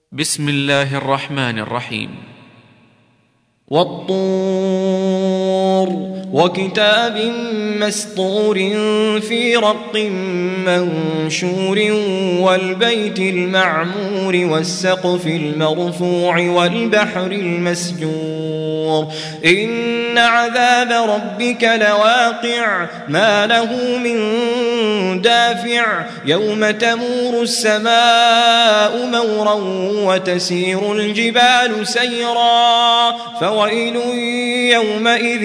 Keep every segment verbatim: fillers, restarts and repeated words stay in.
بسم الله الرحمن الرحيم. والطور وكتاب مسطور في رق منشور والبيت المعمور والسقف المرفوع والبحر المسجور إن عذاب ربك لواقع ما له من دافع يوم تمور السماء مورا وتسير الجبال سيرا فويل يومئذ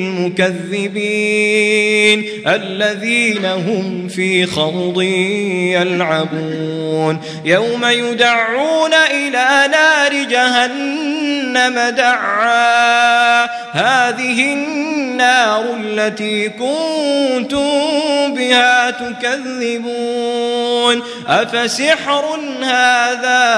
للمكذبين الذين هم في خوض يلعبون يوم يدعون إلى نار جهنم دعا هذه النار التي كنتم بها تكذبون أفسحر هذا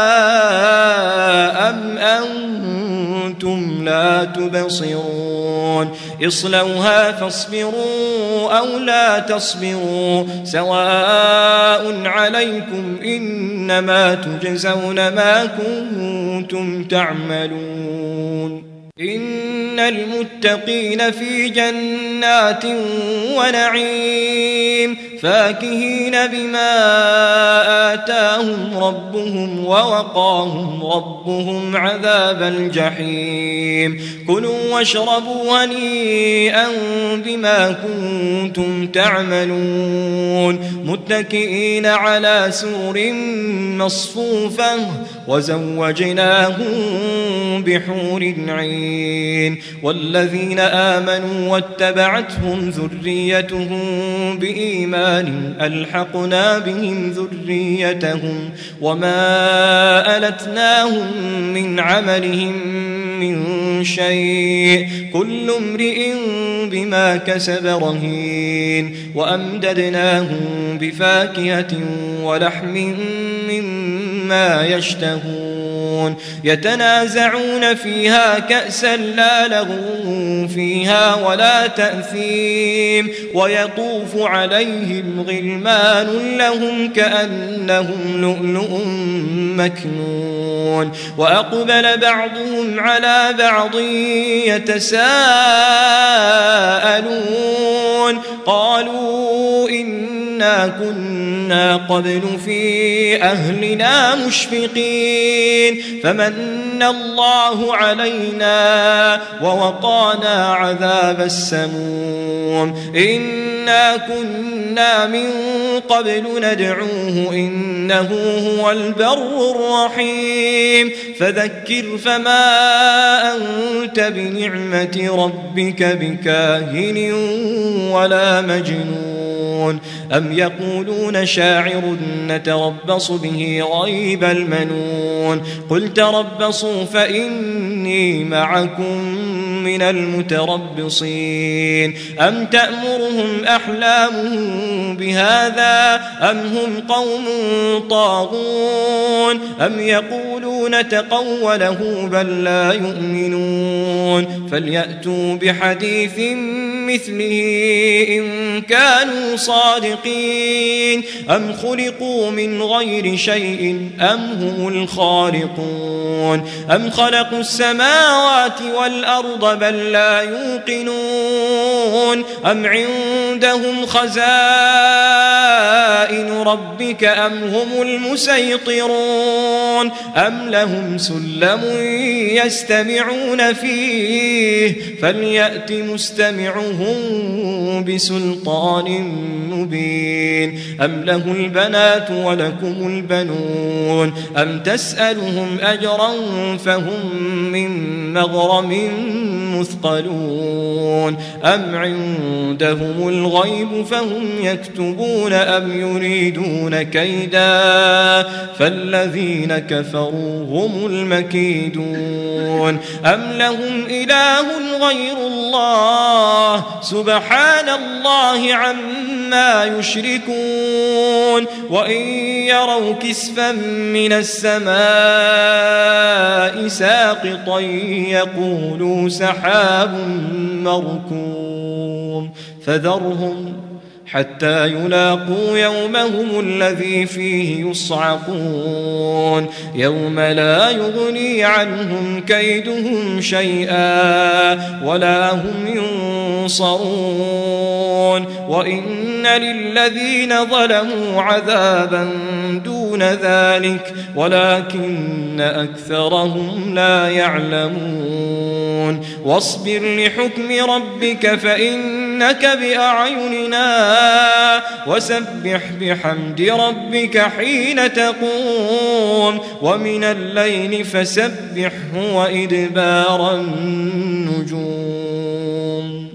أم أنتم لا تبصرون اصلوها فاصبروا أو لا تصبروا سواء عليكم إنما تجزون ما كنتم تعملون إن المتقين في جنات ونعيم فاكهين بما آتاهم ربهم ووقاهم ربهم عذاب الجحيم كلوا واشربوا هنيئا بما كنتم تعملون متكئين على سرر مصفوفة وزوجناهم بحور عين والذين آمنوا واتبعتهم ذريتهم بإيمان ألحقنا بهم ذريتهم وما ألتناهم من عملهم من شيء كل امرئ بما كسب رهين وأمددناهم بفاكهة ولحم مما يشتهون يتنازعون فيها كأسا لا لغو فيها ولا تأثيم ويطوف عليهم غلمان لهم كأنهم لؤلؤ مكنون وأقبل بعضهم على بعض يتساءلون قالوا إنا كنا قبل في أهلنا مشفقين فمن الله علينا ووقانا عذاب السموم إنا كنا من قبل ندعوه إنه هو البر الرحيم فذكر فما أنت بنعمة ربك بكاهن ولا مجنون أم يقولون شاعر نتربص به ريب المنون قل تربصوا فإني معكم من المتربصين أم تأمرهم أحلامهم بهذا أم هم قوم طاغون أم يقولون تقوله بل لا يؤمنون فليأتوا بحديث مثله إن كانوا صادقين أم خلقوا من غير شيء أم هم الخالقون أم خلقوا السماوات والأرض بل لا يوقنون أم عندهم خزائن ربك أم هم المسيطرون أم لهم سلم يستمعون فيه فليأت مستمعهم بسلطان مبين أم له البنات ولكم البنون أم تسألهم أجرا فهم من مغرم مثقلون أم عندهم الغيب فهم يكتبون أم يريدون كيدا فالذين كفروا هم المكيدون أم لهم إله غير الله سبحان الله عما يشركون وإن يروا كسفا من السماء ساقطا يقولوا سحاب مركوم فذرهم حتى يلاقوا يومهم الذي فيه يصعقون يوم لا يغني عنهم كيدهم شيئا ولا هم ينصرون وإن للذين ظلموا عذابا دون ذلك ولكن أكثرهم لا يعلمون واصبر لحكم ربك فإنك بأعيننا وسبح بحمد ربك حين تقوم ومن الليل فسبحه وإدبار النجوم.